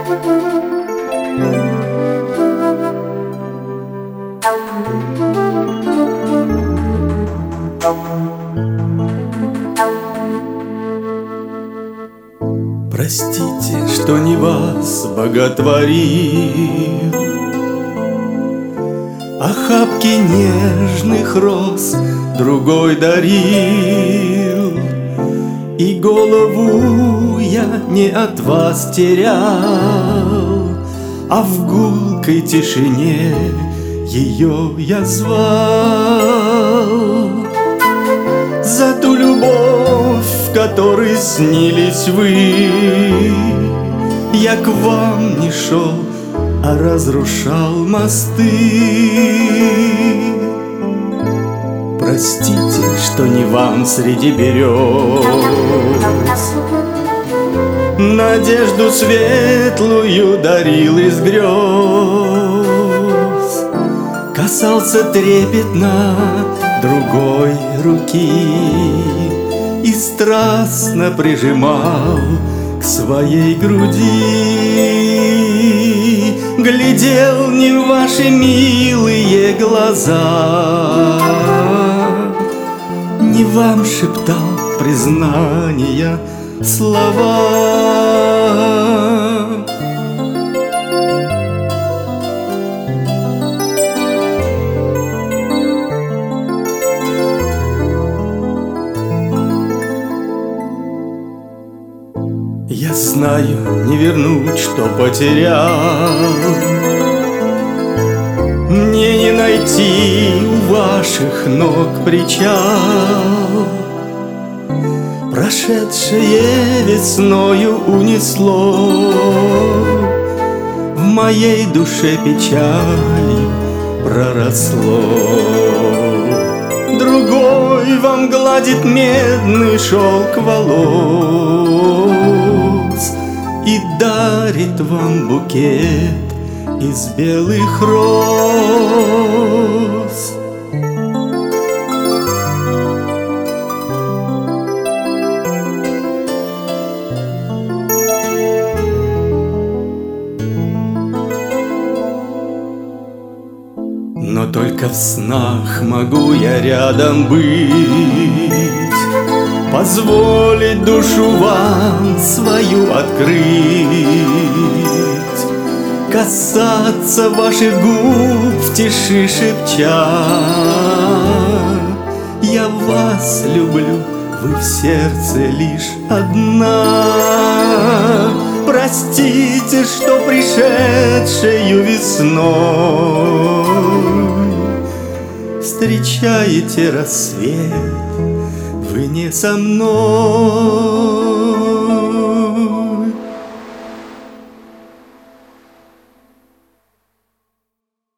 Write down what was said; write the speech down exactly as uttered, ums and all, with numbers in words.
Простите, что не вас боготворил, охапки нежных роз другой дарил, и голову я не от вас терял, а в гулкой тишине ее я звал. За ту любовь, в которой снились вы, я к вам не шел, а разрушал мосты. Простите, что не вам среди берез надежду светлую дарил из грез. Касался трепетно другой руки и страстно прижимал к своей груди. Глядел не в ваши милые глаза, не вам шептал признания слова. Я знаю, не вернуть, что потерял, мне не найти у ваших ног причал. Прошедшее весною унесло в моей душе печали проросло. Другой вам гладит медный шелк волос и дарит вам букет из белых роз. Но только в снах могу я рядом быть, позволить душу вам свою открыть, касаться ваших губ в тиши шепча: я вас люблю, вы в сердце лишь одна. Простите, что пришедшею весной встречаете рассвет вы не со мной.